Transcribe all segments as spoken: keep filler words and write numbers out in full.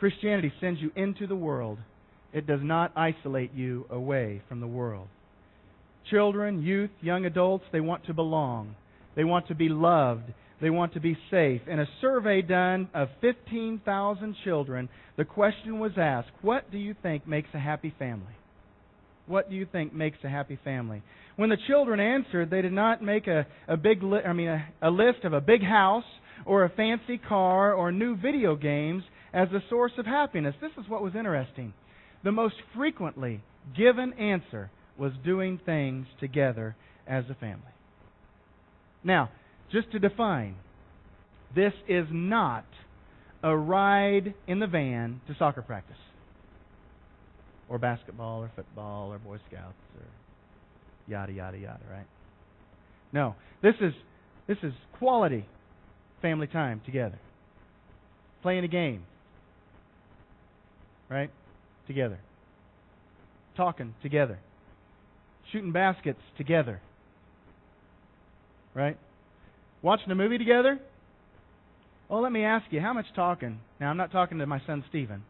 Christianity sends you into the world. It does not isolate you away from the world. Children, youth, young adults, they want to belong. They want to be loved. They want to be safe. In a survey done of fifteen thousand children, the question was asked, what do you think makes a happy family? What do you think makes a happy family? When the children answered, they did not make a, a big li- I mean a, a list of a big house or a fancy car or new video games as the source of happiness. This is what was interesting. The most frequently given answer was doing things together as a family. Now, just to define, this is not a ride in the van to soccer practice, or basketball, or football, or Boy Scouts, or yada, yada, yada, right? No, this is this is quality family time together. Playing a game, right? Together. Talking together. Shooting baskets together. Right? Watching a movie together? Well, let me ask you, how much talking? Now, I'm not talking to my son Stephen.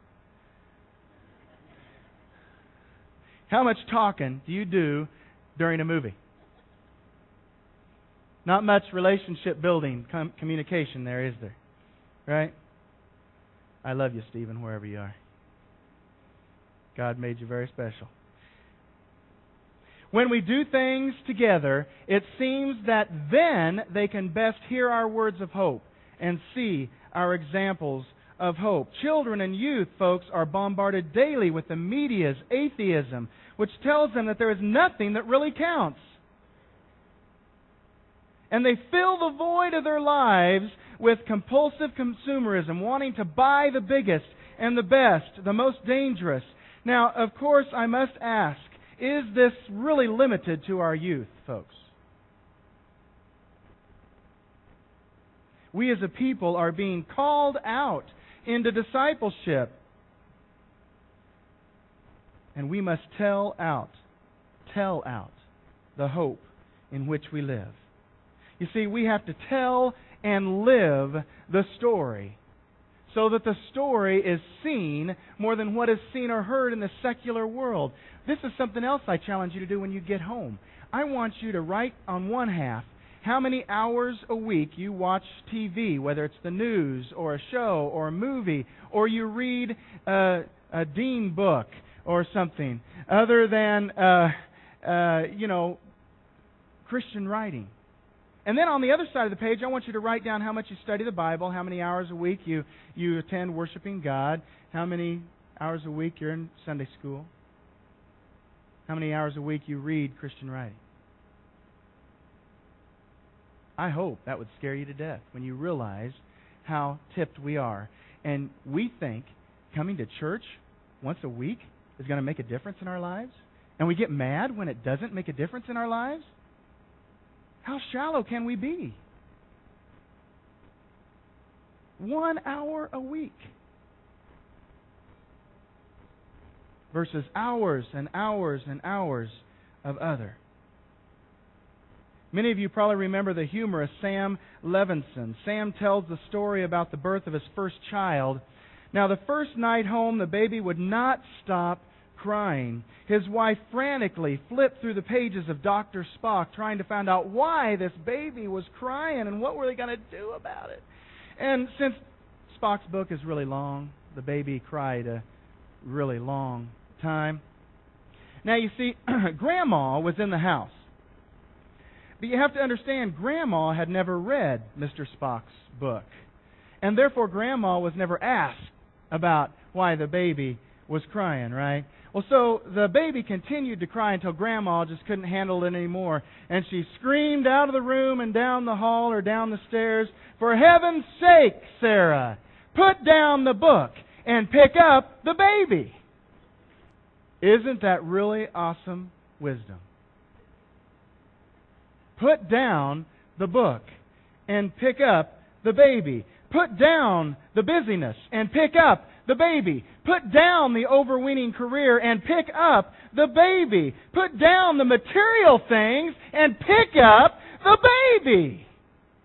How much talking do you do during a movie? Not much relationship building, com- communication there, is there? Right? I love you, Stephen, wherever you are. God made you very special. When we do things together, it seems that then they can best hear our words of hope and see our examples of hope. Children and youth, folks, are bombarded daily with the media's atheism, which tells them that there is nothing that really counts. And they fill the void of their lives with compulsive consumerism, wanting to buy the biggest and the best, the most dangerous. Now, of course, I must ask, is this really limited to our youth, folks? We as a people are being called out into discipleship. And we must tell out, tell out the hope in which we live. You see, we have to tell and live the story so that the story is seen more than what is seen or heard in the secular world. This is something else I challenge you to do when you get home. I want you to write on one half how many hours a week you watch T V, whether it's the news or a show or a movie, or you read a, a Dean book or something other than, uh, uh, you know, Christian writing. And then on the other side of the page, I want you to write down how much you study the Bible, how many hours a week you, you attend worshiping God, how many hours a week you're in Sunday school, how many hours a week you read Christian writing. I hope that would scare you to death when you realize how tipped we are. And we think coming to church once a week is going to make a difference in our lives, and we get mad when it doesn't make a difference in our lives. How shallow can we be? One hour a week versus hours and hours and hours of other. Many of you probably remember the humorist Sam Levinson. Sam tells the story about the birth of his first child. Now, the first night home, the baby would not stop crying. His wife frantically flipped through the pages of Doctor Spock trying to find out why this baby was crying and what were they going to do about it. And since Spock's book is really long, the baby cried a really long time. Now, you see, Grandma was in the house. But you have to understand, Grandma had never read Mister Spock's book. And therefore, Grandma was never asked about why the baby was crying, right? Well, so the baby continued to cry until Grandma just couldn't handle it anymore. And she screamed out of the room and down the hall or down the stairs, "For heaven's sake, Sarah, put down the book and pick up the baby." Isn't that really awesome wisdom? Put down the book and pick up the baby. Put down the busyness and pick up the baby. Put down the overweening career and pick up the baby. Put down the material things and pick up the baby.